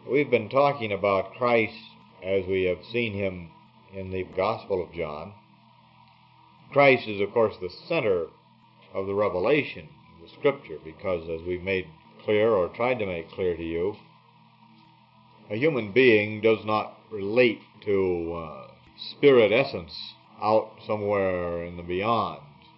We've been talking about Christ as we have seen him in the Gospel of John. Christ is, of course, the center of the revelation of the Scripture because, as we've made clear or tried to make clear to you, a human being does not relate to spirit essence out somewhere in the beyond.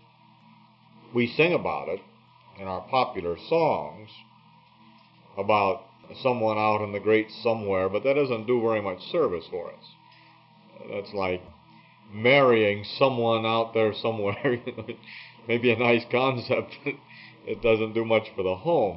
We sing about it in our popular songs about someone out in the great somewhere, but that doesn't do very much service for us. That's like marrying someone out there somewhere. Maybe a nice concept, but it doesn't do much for the home.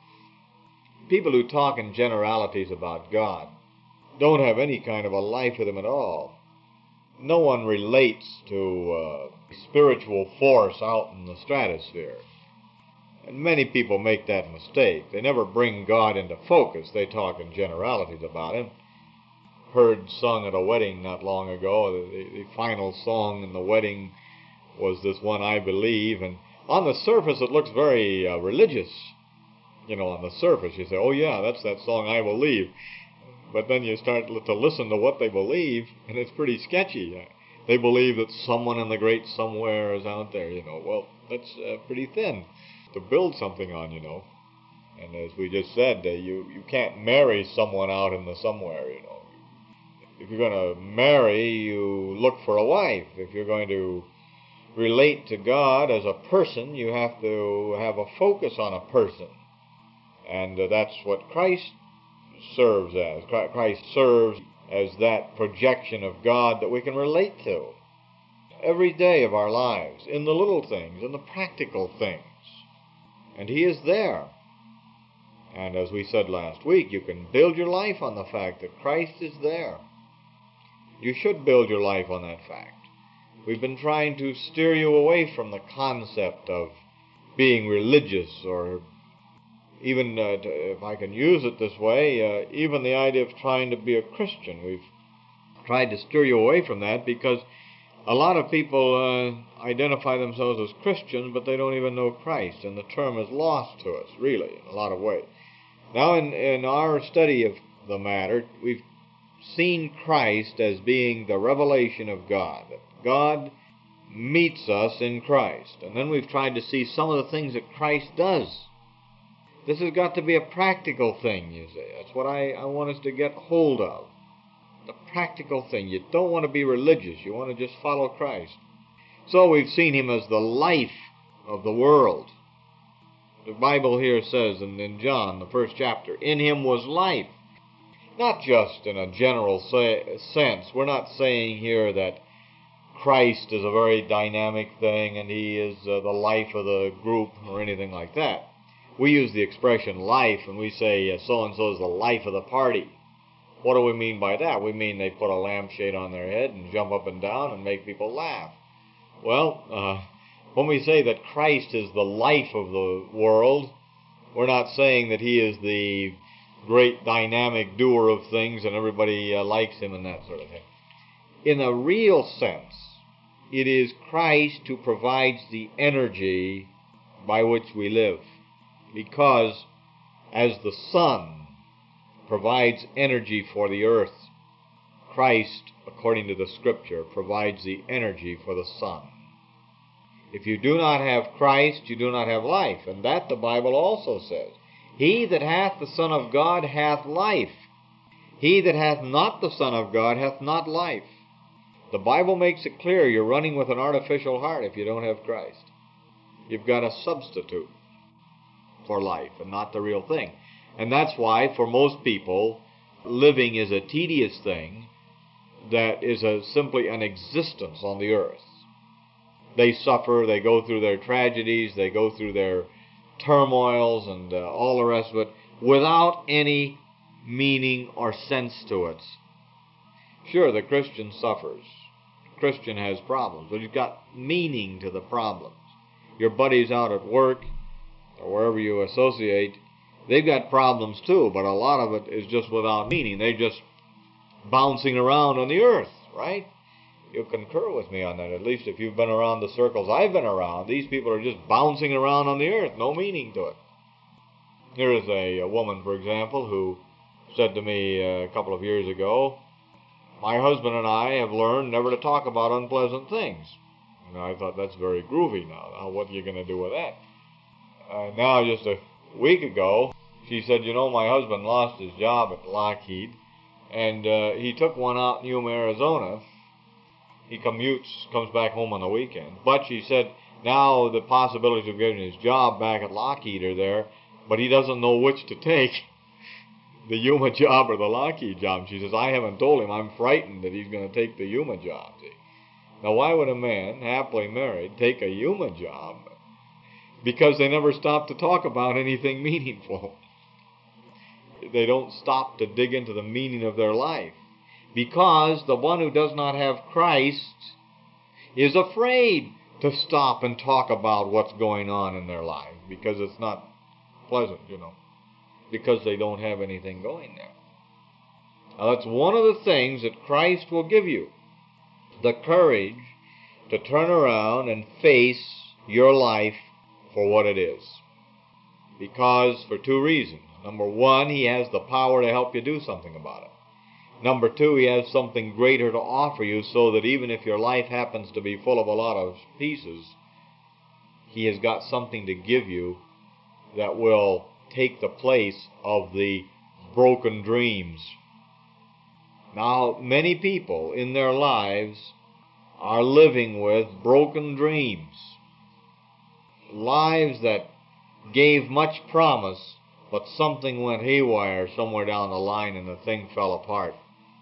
People who talk in generalities about God don't have any kind of a life with him at all. No one relates to spiritual force out in the stratosphere. And many people make that mistake. They never bring God into focus. They talk in generalities about him. Heard sung at a wedding not long ago. The final song in the wedding was this one, I Believe. And on the surface, it looks very religious. You know, on the surface, you say, oh yeah, that's that song, I Believe. But then you start to listen to what they believe, and it's pretty sketchy. They believe that someone in the great somewhere is out there, you know. Well, that's pretty thin to build something on, you know. And as we just said, you can't marry someone out in the somewhere, you know. If you're going to marry, you look for a wife. If you're going to relate to God as a person, you have to have a focus on a person. And that's what Christ serves as. Christ serves as that projection of God that we can relate to every day of our lives, in the little things, in the practical things. And he is there. And as we said last week, you can build your life on the fact that Christ is there. You should build your life on that fact. We've been trying to steer you away from the concept of being religious, or even, if I can use it this way, even the idea of trying to be a Christian. We've tried to steer you away from that because a lot of people identify themselves as Christians, but they don't even know Christ, and the term is lost to us, really, in a lot of ways. Now, in our study of the matter, we've seen Christ as being the revelation of God, that God meets us in Christ. And then we've tried to see some of the things that Christ does. This has got to be a practical thing, you see. That's what I want us to get hold of. The practical thing. You don't want to be religious. You want to just follow Christ. So we've seen him as the life of the world. The Bible here says in John, the first chapter, in him was life. Not just in a general sense. We're not saying here that Christ is a very dynamic thing and he is the life of the group or anything like that. We use the expression life and we say so-and-so is the life of the party. What do we mean by that? We mean they put a lampshade on their head and jump up and down and make people laugh. Well, when we say that Christ is the life of the world, we're not saying that he is the great dynamic doer of things and everybody likes him and that sort of thing. In a real sense, it is Christ who provides the energy by which we live. Because as the sun provides energy for the earth, Christ, according to the Scripture, provides the energy for the sun. If you do not have Christ, you do not have life. And that the Bible also says. He that hath the Son of God hath life. He that hath not the Son of God hath not life. The Bible makes it clear you're running with an artificial heart if you don't have Christ. You've got a substitute for life and not the real thing. And that's why, for most people, living is a tedious thing that is simply an existence on the earth. They suffer, they go through their tragedies, they go through their turmoils and all the rest of it without any meaning or sense to it. Sure, the Christian suffers. The Christian has problems, but he's got meaning to the problems. Your buddies out at work or wherever you associate, they've got problems too, but a lot of it is just without meaning. They're just bouncing around on the earth, right? You'll concur with me on that. At least if you've been around the circles I've been around, these people are just bouncing around on the earth, no meaning to it. Here is a woman, for example, who said to me a couple of years ago, "My husband and I have learned never to talk about unpleasant things." And I thought, that's very groovy now. What are you going to do with that? Now, just a week ago, she said, my husband lost his job at Lockheed, and he took one out in Yuma, Arizona. He comes back home on the weekend. But she said, now the possibilities of getting his job back at Lockheed are there, but he doesn't know which to take, the Yuma job or the Lockheed job. She says, I haven't told him. I'm frightened that he's going to take the Yuma job. See? Now, why would a man, happily married, take a Yuma job? Because they never stop to talk about anything meaningful. They don't stop to dig into the meaning of their life. Because the one who does not have Christ is afraid to stop and talk about what's going on in their life, because it's not pleasant, because they don't have anything going there. Now, that's one of the things that Christ will give you, the courage to turn around and face your life for what it is. Because for two reasons. Number one, He has the power to help you do something about it. Number two, He has something greater to offer you, so that even if your life happens to be full of a lot of pieces, He has got something to give you that will take the place of the broken dreams. Now, many people in their lives are living with broken dreams. Lives that gave much promise, but something went haywire somewhere down the line and the thing fell apart.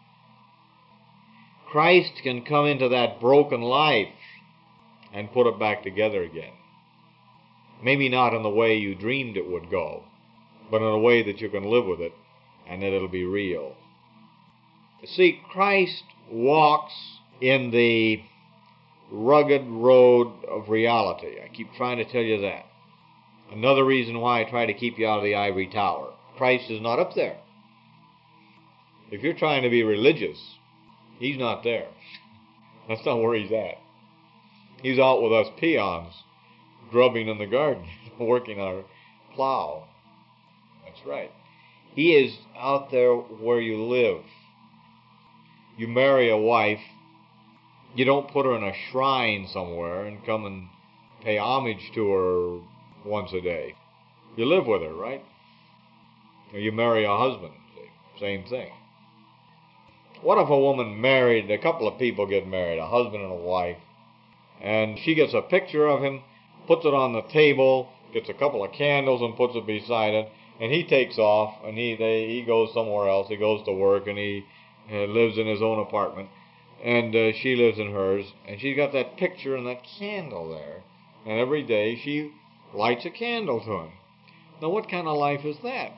Christ can come into that broken life and put it back together again. Maybe not in the way you dreamed it would go, but in a way that you can live with it and that it'll be real. See, Christ walks in the rugged road of reality. I keep trying to tell you that. Another reason why I try to keep you out of the ivory tower. Christ is not up there. If you're trying to be religious, He's not there. That's not where He's at. He's out with us peons, grubbing in the garden, working our plow. That's right. He is out there where you live. You marry a wife, you don't put her in a shrine somewhere and come and pay homage to her once a day. You live with her, right? Or you marry a husband, same thing. What if a woman married, a couple of people get married, a husband and a wife, and she gets a picture of him, puts it on the table, gets a couple of candles and puts it beside it, and he takes off, and he goes somewhere else, he goes to work, and he lives in his own apartment, and she lives in hers, and she's got that picture and that candle there, and every day she lights a candle to him. Now, what kind of life is that?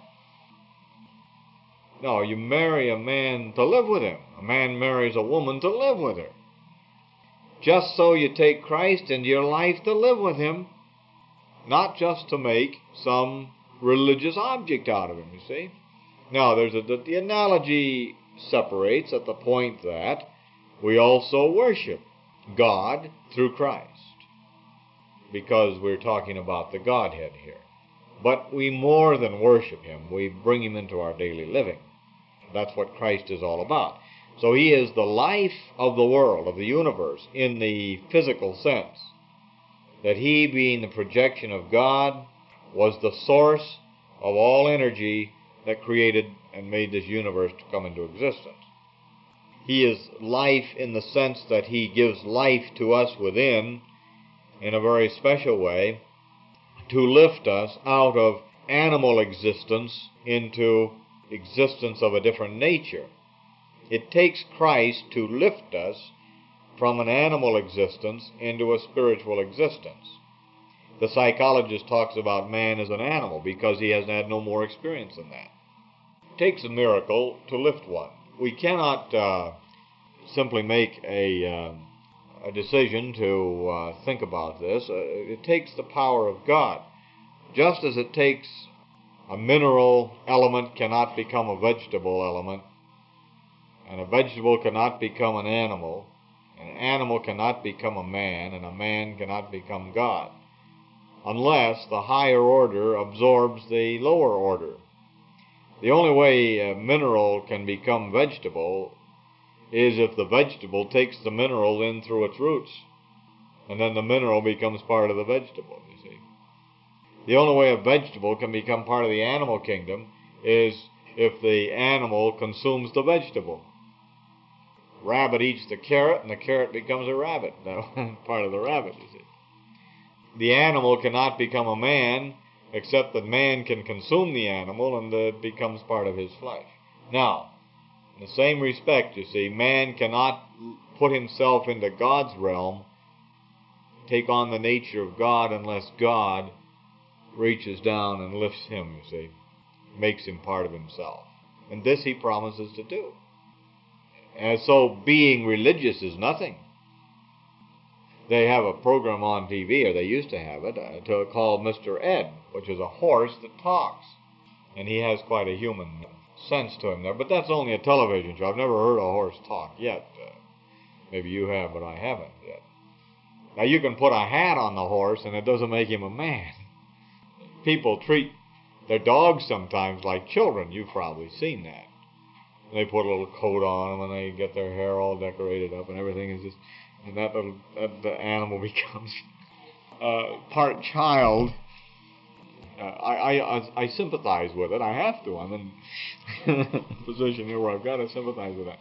No, you marry a man to live with him. A man marries a woman to live with her. Just so you take Christ into your life to live with Him, not just to make some religious object out of Him, you see. Now, the analogy separates at the point that we also worship God through Christ, because we're talking about the Godhead here. But we more than worship Him. We bring Him into our daily living. That's what Christ is all about. So He is the life of the world, of the universe, in the physical sense. That He, being the projection of God, was the source of all energy that created and made this universe to come into existence. He is life in the sense that He gives life to us within in a very special way, to lift us out of animal existence into existence of a different nature. It takes Christ to lift us from an animal existence into a spiritual existence. The psychologist talks about man as an animal because he has had no more experience than that. It takes a miracle to lift one. We cannot simply make a decision to think about this. It takes the power of God. Just as it takes a mineral element cannot become a vegetable element, and a vegetable cannot become an animal cannot become a man cannot become God, unless the higher order absorbs the lower order. The only way a mineral can become vegetable is if the vegetable takes the mineral in through its roots, and then the mineral becomes part of the vegetable, you see. The only way a vegetable can become part of the animal kingdom is if the animal consumes the vegetable. Rabbit eats the carrot, and the carrot becomes a rabbit. Part of the rabbit, you see. The animal cannot become a man except that man can consume the animal and it becomes part of his flesh. Now, in the same respect, you see, man cannot put himself into God's realm, take on the nature of God, unless God reaches down and lifts him, you see, makes him part of himself. And this he promises to do. And so being religious is nothing. They have a program on TV, or they used to have it, called Mr. Ed, which is a horse that talks. And he has quite a human sense to him there. But that's only a television show. I've never heard a horse talk yet. Maybe you have, but I haven't yet. Now, you can put a hat on the horse, and it doesn't make him a man. People treat their dogs sometimes like children. You've probably seen that. They put a little coat on them, and they get their hair all decorated up, and everything is just... And the animal becomes part child. I sympathize with it. I have to. I'm in a position here where I've got to sympathize with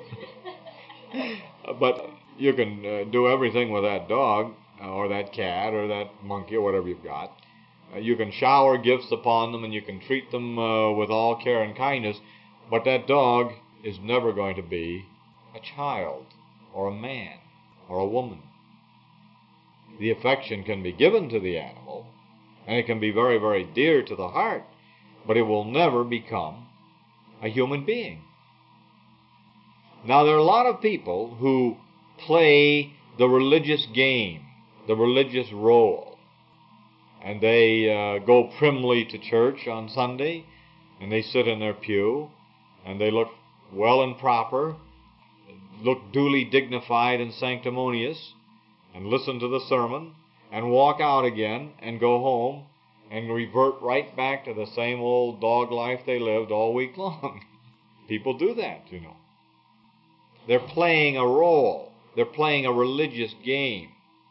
that. But you can do everything with that dog, or that cat, or that monkey, or whatever you've got. You can shower gifts upon them, and you can treat them with all care and kindness. But that dog is never going to be a child, or a man, or a woman. The affection can be given to the animal, and it can be very, very dear to the heart, but it will never become a human being. Now, there are a lot of people who play the religious game, the religious role, and they go primly to church on Sunday, and they sit in their pew, and they look well and proper, look duly dignified and sanctimonious, and listen to the sermon, and walk out again, and go home, and revert right back to the same old dog life they lived all week long. People do that, you know. They're playing a role. They're playing a religious game.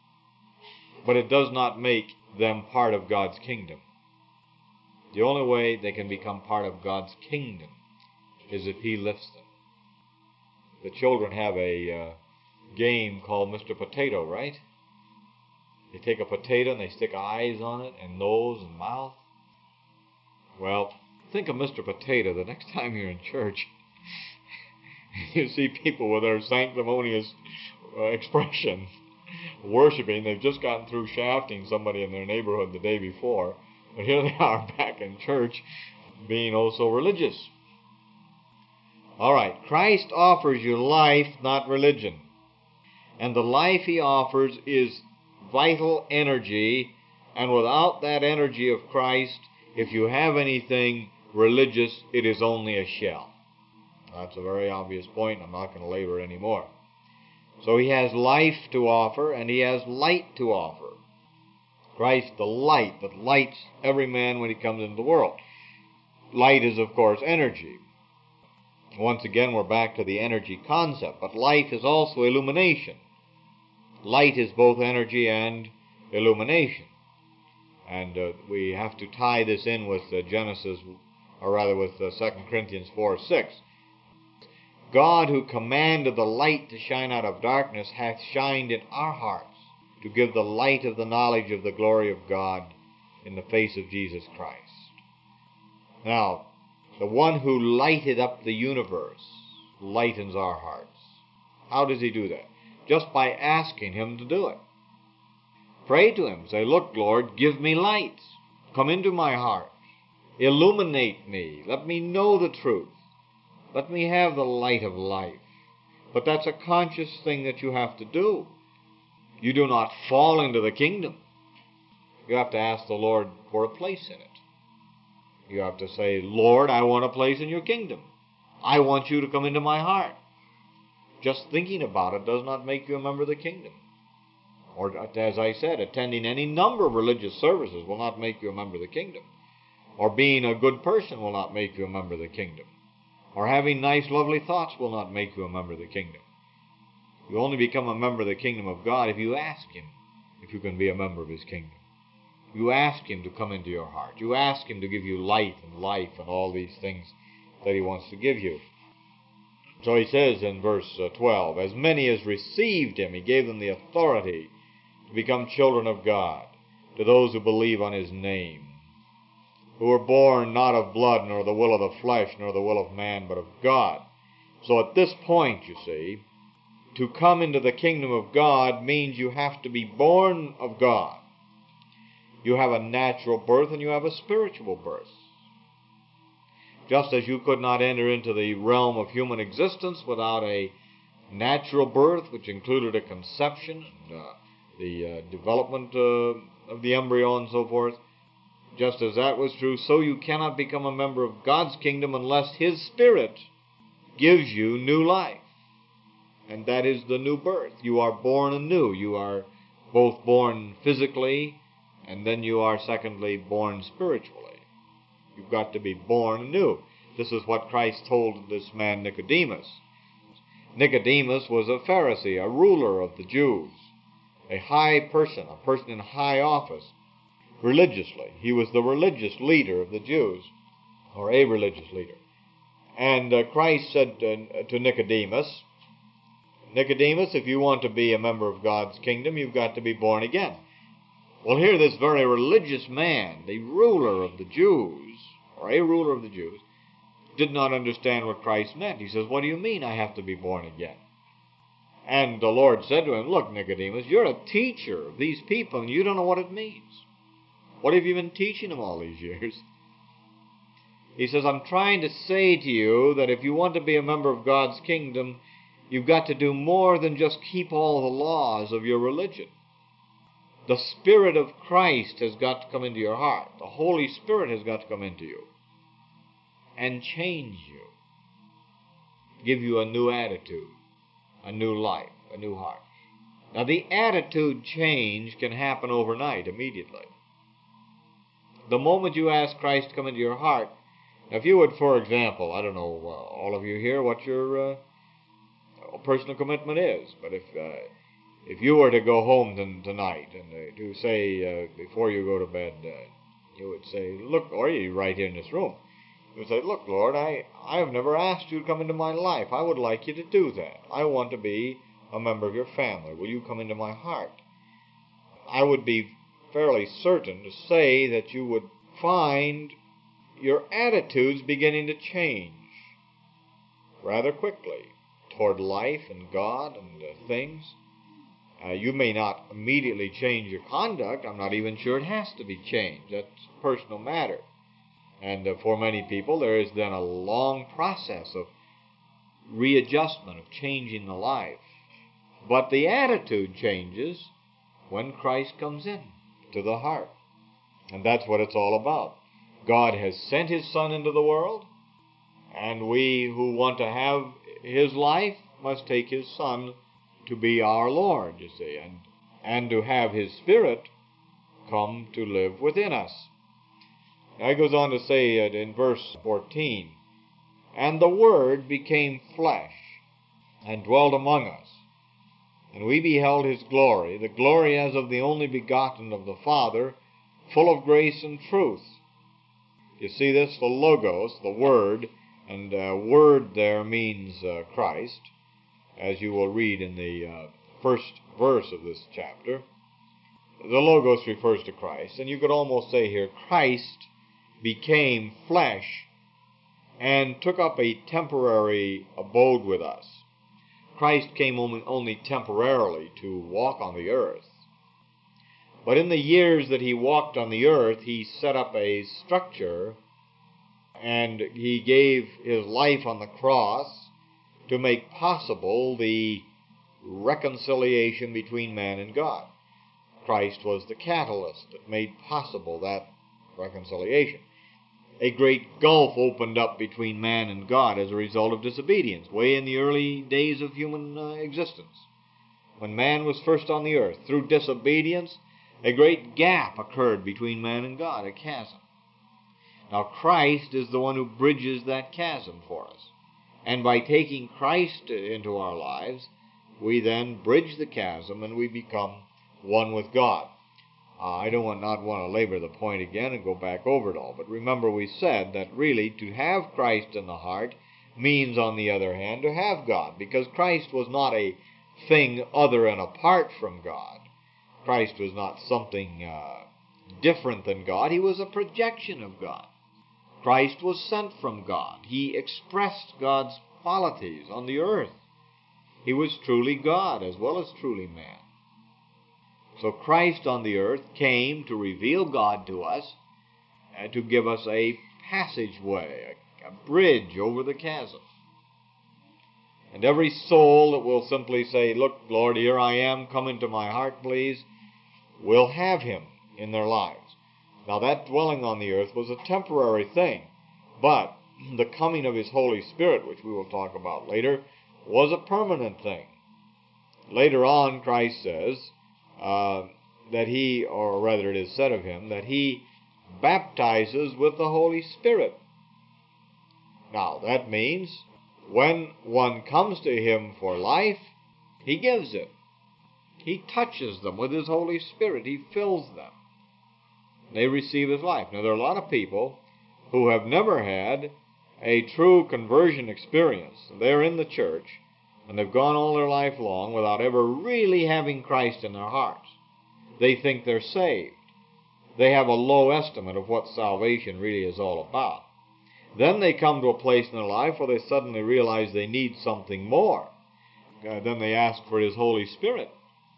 But it does not make them part of God's kingdom. The only way they can become part of God's kingdom is if He lifts them. The children have a game called Mr. Potato, right? They take a potato and they stick eyes on it and nose and mouth. Well, think of Mr. Potato the next time you're in church. You see people with their sanctimonious expression worshiping. They've just gotten through shafting somebody in their neighborhood the day before. But here they are back in church being oh so religious. All right, Christ offers you life, not religion. And the life He offers is vital energy, and without that energy of Christ, if you have anything religious, it is only a shell. That's a very obvious point. I'm not going to labor it anymore. So He has life to offer, and He has light to offer. Christ, the light that lights every man when he comes into the world. Light is, of course, energy. Once again, we're back to the energy concept, but life is also illumination. Light is both energy and illumination. And we have to tie this in with Genesis, or rather with 2 Corinthians 4:6. God, who commanded the light to shine out of darkness, hath shined in our hearts to give the light of the knowledge of the glory of God in the face of Jesus Christ. Now, the one who lighted up the universe lightens our hearts. How does He do that? Just by asking Him to do it. Pray to Him. Say, look, Lord, give me light. Come into my heart. Illuminate me. Let me know the truth. Let me have the light of life. But that's a conscious thing that you have to do. You do not fall into the kingdom. You have to ask the Lord for a place in it. You have to say, Lord, I want a place in your kingdom. I want you to come into my heart. Just thinking about it does not make you a member of the kingdom. Or, as I said, attending any number of religious services will not make you a member of the kingdom. Or being a good person will not make you a member of the kingdom. Or having nice, lovely thoughts will not make you a member of the kingdom. You only become a member of the kingdom of God if you ask Him if you can be a member of His kingdom. You ask Him to come into your heart. You ask Him to give you light and life and all these things that He wants to give you. So He says in verse 12, as many as received Him, He gave them the authority to become children of God, to those who believe on His name, who were born not of blood, nor the will of the flesh, nor the will of man, but of God. So at this point, you see, to come into the kingdom of God means you have to be born of God. You have a natural birth and you have a spiritual birth. Just as you could not enter into the realm of human existence without a natural birth, which included a conception, the development of the embryo and so forth, just as that was true, so you cannot become a member of God's kingdom unless His Spirit gives you new life. And that is the new birth. You are born anew. You are both born physically, and then you are, secondly, born spiritually. You've got to be born anew. This is what Christ told this man Nicodemus. Nicodemus was a Pharisee, a ruler of the Jews, a high person, a person in high office, religiously. He was the religious leader of the Jews, or a religious leader. And Christ said to Nicodemus, Nicodemus, if you want to be a member of God's kingdom, you've got to be born again. Well, here this very religious man, the ruler of the Jews, or a ruler of the Jews, did not understand what Christ meant. He says, what do you mean I have to be born again? And the Lord said to him, look, Nicodemus, you're a teacher of these people, and you don't know what it means. What have you been teaching them all these years? He says, I'm trying to say to you that if you want to be a member of God's kingdom, you've got to do more than just keep all the laws of your religion. The Spirit of Christ has got to come into your heart. The Holy Spirit has got to come into you and change you, give you a new attitude, a new life, a new heart. Now, the attitude change can happen overnight, immediately. The moment you ask Christ to come into your heart, now if you would, for example, I don't know, all of you here, what your personal commitment is, but if you were to go home tonight and to say, before you go to bed, you would say, look, or you right here in this room, you would say, look, Lord, I have never asked you to come into my life. I would like you to do that. I want to be a member of your family. Will you come into my heart? I would be fairly certain to say that you would find your attitudes beginning to change rather quickly toward life and God and things. You may not immediately change your conduct. I'm not even sure it has to be changed. That's a personal matter. And for many people, there is then a long process of readjustment, of changing the life. But the attitude changes when Christ comes in to the heart. And that's what it's all about. God has sent His Son into the world, and we who want to have His life must take His Son to be our Lord, you see, and to have His Spirit come to live within us. Now he goes on to say it in verse 14, and the Word became flesh and dwelt among us, and we beheld His glory, the glory as of the only begotten of the Father, full of grace and truth. You see this? The Logos, the Word, and Word there means Christ, as you will read in the first verse of this chapter. The Logos refers to Christ, and you could almost say here, Christ became flesh and took up a temporary abode with us. Christ came only temporarily to walk on the earth. But in the years that He walked on the earth, He set up a structure, and He gave His life on the cross to make possible the reconciliation between man and God. Christ was the catalyst that made possible that reconciliation. A great gulf opened up between man and God as a result of disobedience, way in the early days of human existence. When man was first on the earth, through disobedience, a great gap occurred between man and God, a chasm. Now Christ is the one who bridges that chasm for us. And by taking Christ into our lives, we then bridge the chasm and we become one with God. I don't not want to labor the point again and go back over it all. But remember, we said that really to have Christ in the heart means, on the other hand, to have God. Because Christ was not a thing other and apart from God. Christ was not something different than God. He was a projection of God. Christ was sent from God. He expressed God's qualities on the earth. He was truly God as well as truly man. So Christ on the earth came to reveal God to us and to give us a passageway, a bridge over the chasm. And every soul that will simply say, "Look, Lord, here I am, come into my heart, please," will have Him in their lives. Now that dwelling on the earth was a temporary thing, but the coming of His Holy Spirit, which we will talk about later, was a permanent thing. Later on, Christ says that He, or rather it is said of Him, that He baptizes with the Holy Spirit. Now that means when one comes to Him for life, He gives it. He touches them with His Holy Spirit. He fills them. They receive His life. Now there are a lot of people who have never had a true conversion experience. They're in the church, and they've gone all their life long without ever really having Christ in their hearts. They think they're saved. They have a low estimate of what salvation really is all about. Then they come to a place in their life where they suddenly realize they need something more. Then they ask for His Holy Spirit.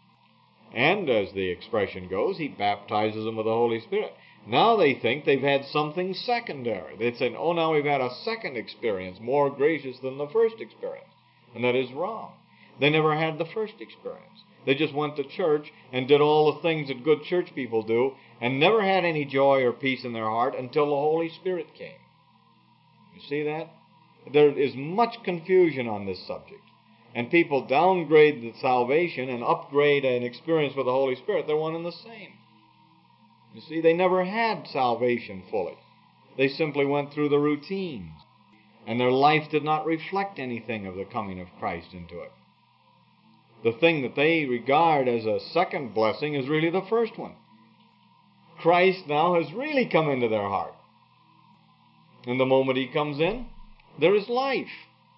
And as the expression goes, He baptizes them with the Holy Spirit. Now they think they've had something secondary. They say, "Oh, now we've had a second experience, more gracious than the first experience." And that is wrong. They never had the first experience. They just went to church and did all the things that good church people do and never had any joy or peace in their heart until the Holy Spirit came. You see that? There is much confusion on this subject. And people downgrade the salvation and upgrade an experience with the Holy Spirit. They're one and the same. You see, they never had salvation fully. They simply went through the routines. And their life did not reflect anything of the coming of Christ into it. The thing that they regard as a second blessing is really the first one. Christ now has really come into their heart. And the moment He comes in, there is life.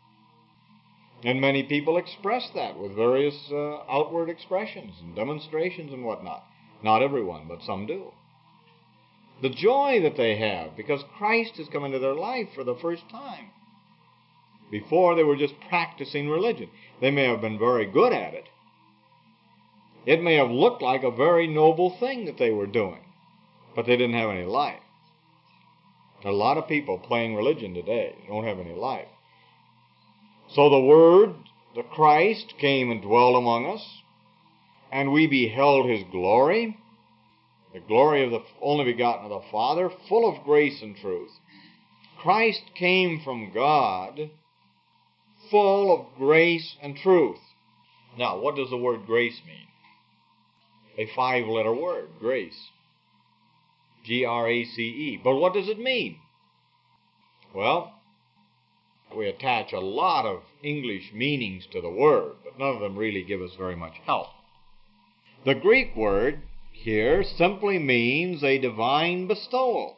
And many people express that with various outward expressions and demonstrations and whatnot. Not everyone, but some do. The joy that they have because Christ has come into their life for the first time. Before, they were just practicing religion. They may have been very good at it. It may have looked like a very noble thing that they were doing, but they didn't have any life. There are a lot of people playing religion today who don't have any life. So the Word, the Christ, came and dwelled among us, and we beheld His glory, the glory of the only begotten of the Father, full of grace and truth. Christ came from God, full of grace and truth. Now, what does the word grace mean? A 5-letter word, grace. G-R-A-C-E. But what does it mean? Well, we attach a lot of English meanings to the word, but none of them really give us very much help. The Greek word here simply means a divine bestowal.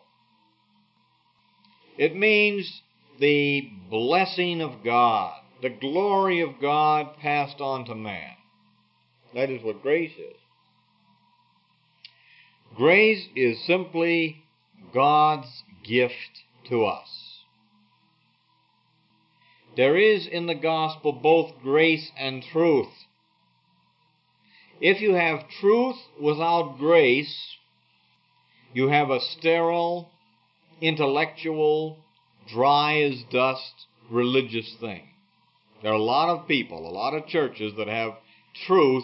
It means the blessing of God, the glory of God passed on to man. That is what grace is. Grace is simply God's gift to us. There is in the gospel both grace and truth. If you have truth without grace, you have a sterile, intellectual, dry as dust, religious thing. There are a lot of people, a lot of churches that have truth.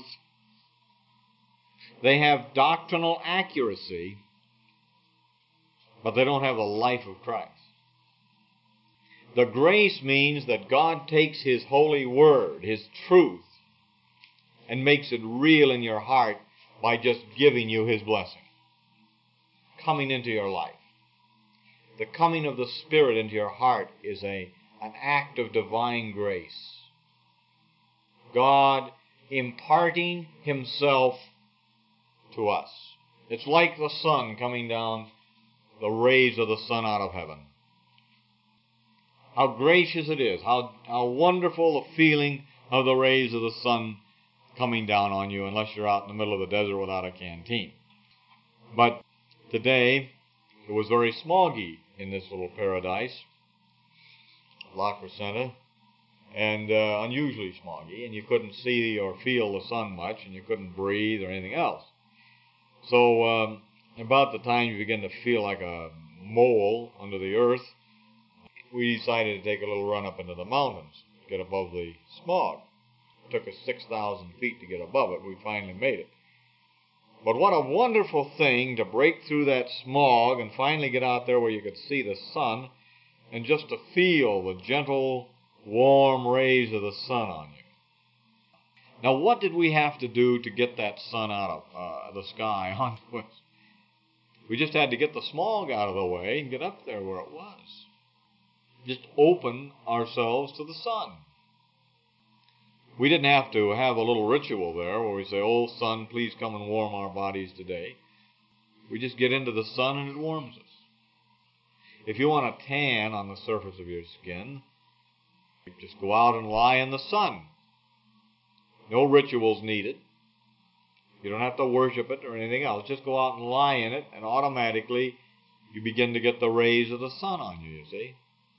They have doctrinal accuracy, but they don't have the life of Christ. The grace means that God takes His holy word, His truth, and makes it real in your heart by just giving you His blessing, coming into your life. The coming of the Spirit into your heart is an act of divine grace. God imparting Himself to us. It's like the sun coming down, the rays of the sun out of heaven. How gracious it is, how wonderful the feeling of the rays of the sun coming down on you, unless you're out in the middle of the desert without a canteen. But today, it was very smoggy in this little paradise, La Crescenta, and unusually smoggy, and you couldn't see or feel the sun much, and you couldn't breathe or anything else. So about the time you begin to feel like a mole under the earth, we decided to take a little run up into the mountains to get above the smog. It took us 6,000 feet to get above it. We finally made it. But what a wonderful thing to break through that smog and finally get out there where you could see the sun and just to feel the gentle, warm rays of the sun on you. Now, what did we have to do to get that sun out of the sky onto us? We just had to get the smog out of the way and get up there where it was. Just open ourselves to the sun. We didn't have to have a little ritual there where we say, "Oh, sun, please come and warm our bodies today." We just get into the sun and it warms us. If you want a tan on the surface of your skin, you just go out and lie in the sun. No rituals needed. You don't have to worship it or anything else. Just go out and lie in it, and automatically you begin to get the rays of the sun on you, you see.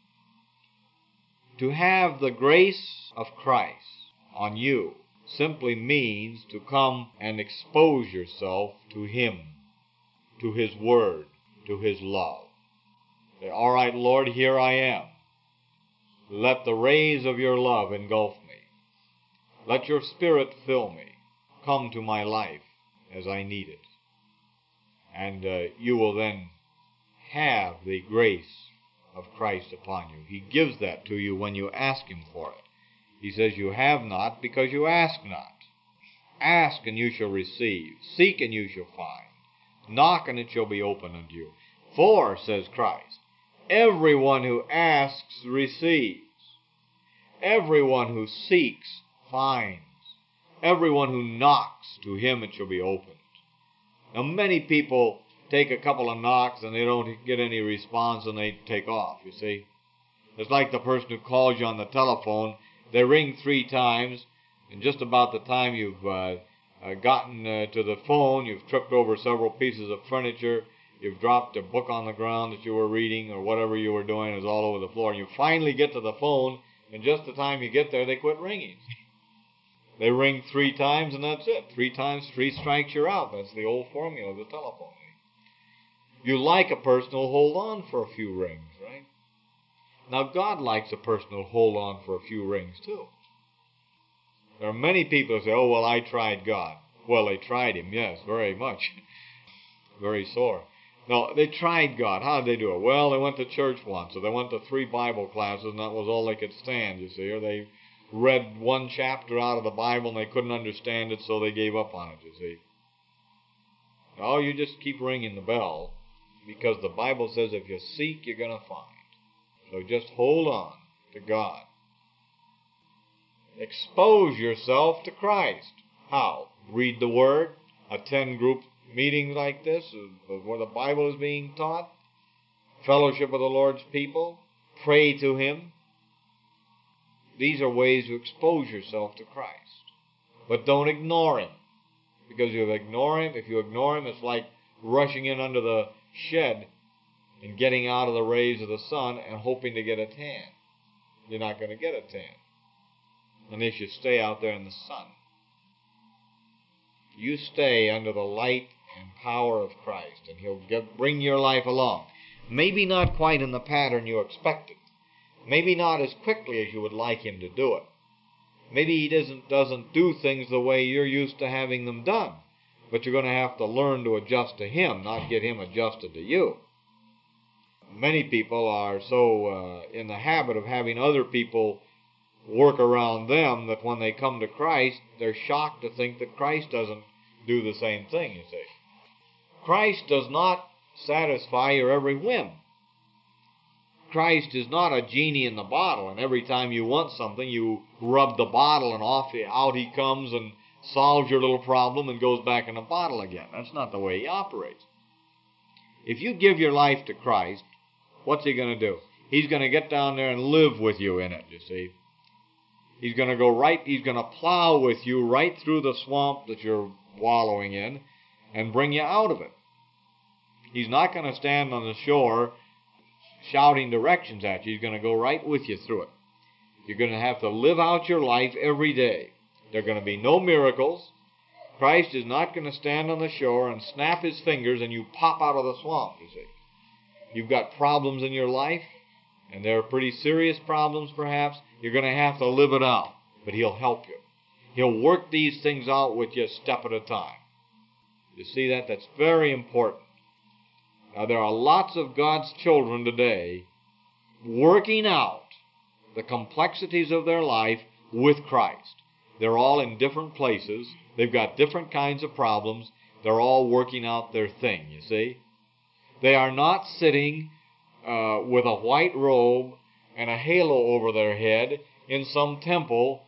To have the grace of Christ on you simply means to come and expose yourself to Him, to His Word, to His love. Say, "All right, Lord, here I am. Let the rays of your love engulf me. Let your Spirit fill me. Come to my life as I need it." And you will then have the grace of Christ upon you. He gives that to you when you ask Him for it. He says, "You have not because you ask not. Ask and you shall receive. Seek and you shall find. Knock and it shall be opened unto you. For," says Christ, "everyone who asks receives. Everyone who seeks finds. Everyone who knocks, to him it shall be opened." Now, many people take a couple of knocks and they don't get any response and they take off, you see. It's like the person who calls you on the telephone. They ring 3 times, and just about the time you've gotten to the phone, you've tripped over several pieces of furniture, you've dropped a book on the ground that you were reading, or whatever you were doing is all over the floor, and you finally get to the phone, and just the time you get there, they quit ringing. They ring 3 times, and that's it. 3 times, 3 strikes, you're out. That's the old formula of the telephone. You like a person who'll hold on for a few rings, right? Now, God likes a person who'll hold on for a few rings, too. There are many people who say, "Oh, well, I tried God." Well, they tried Him, yes, very much. Very sore. No, they tried God. How did they do it? Well, they went to church once, or they went to 3 Bible classes, and that was all they could stand, you see. Or they read 1 chapter out of the Bible, and they couldn't understand it, so they gave up on it, you see. No, you just keep ringing the bell, because the Bible says if you seek, you're going to find. So just hold on to God. Expose yourself to Christ. How? Read the Word, attend group meetings like this, where the Bible is being taught, fellowship with the Lord's people, pray to Him. These are ways to expose yourself to Christ. But don't ignore Him. Because if you ignore Him, it's like rushing in under the shed and getting out of the rays of the sun and hoping to get a tan. You're not going to get a tan unless you stay out there in the sun. You stay under the light and power of Christ, and He'll bring your life along. Maybe not quite in the pattern you expected. Maybe not as quickly as you would like Him to do it. Maybe He doesn't do things the way you're used to having them done. But you're going to have to learn to adjust to Him, not get Him adjusted to you. Many people are so in the habit of having other people work around them that when they come to Christ, they're shocked to think that Christ doesn't do the same thing, you see. Christ does not satisfy your every whim. Christ is not a genie in the bottle, and every time you want something, you rub the bottle and out he comes and solves your little problem and goes back in the bottle again. That's not the way he operates. If you give your life to Christ, what's he going to do? He's going to get down there and live with you in it, you see. He's going to plow with you right through the swamp that you're wallowing in and bring you out of it. He's not going to stand on the shore shouting directions at you. He's going to go right with you through it. You're going to have to live out your life every day. There are going to be no miracles. Christ is not going to stand on the shore and snap his fingers and you pop out of the swamp, you see. You've got problems in your life, and they're pretty serious problems perhaps. You're going to have to live it out, but he'll help you. He'll work these things out with you a step at a time. You see that? That's very important. Now, there are lots of God's children today working out the complexities of their life with Christ. They're all in different places. They've got different kinds of problems. They're all working out their thing, you see. They are not sitting with a white robe and a halo over their head in some temple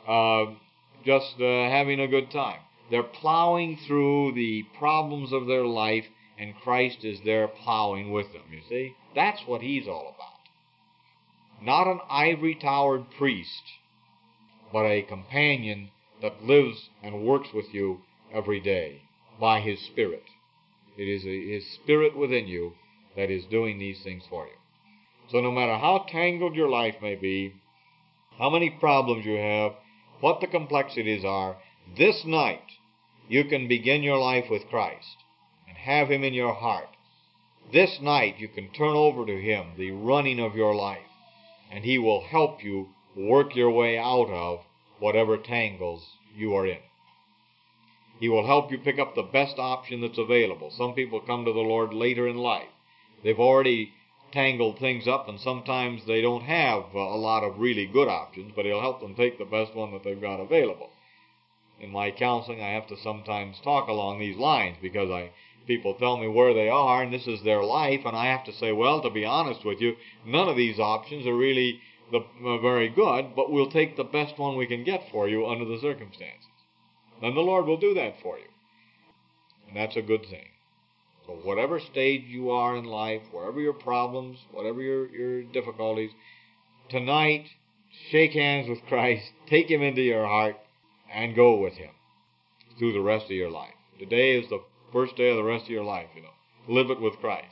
just having a good time. They're plowing through the problems of their life, and Christ is there plowing with them, you see. That's what he's all about. Not an ivory-towered priest, but a companion that lives and works with you every day by his Spirit. It is his Spirit within you that is doing these things for you. So no matter how tangled your life may be, how many problems you have, what the complexities are, this night you can begin your life with Christ and have him in your heart. This night you can turn over to him the running of your life, and he will help you work your way out of whatever tangles you are in. He will help you pick up the best option that's available. Some people come to the Lord later in life. They've already tangled things up, and sometimes they don't have a lot of really good options, but he'll help them take the best one that they've got available. In my counseling, I have to sometimes talk along these lines because people tell me where they are, and this is their life, and I have to say, well, to be honest with you, none of these options are really very good, but we'll take the best one we can get for you under the circumstances. Then the Lord will do that for you. And that's a good thing. So whatever stage you are in life, wherever your problems, whatever your difficulties, tonight, shake hands with Christ, take him into your heart, and go with him through the rest of your life. Today is the first day of the rest of your life, you know. Live it with Christ.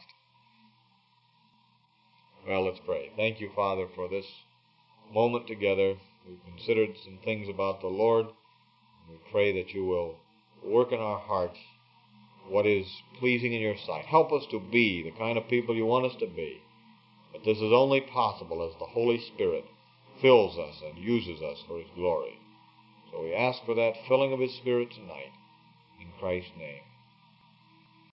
Well, let's pray. Thank you, Father, for this moment together. We've considered some things about the Lord. We pray that you will work in our hearts what is pleasing in your sight. Help us to be the kind of people you want us to be. But this is only possible as the Holy Spirit fills us and uses us for his glory. So we ask for that filling of his Spirit tonight. In Christ's name.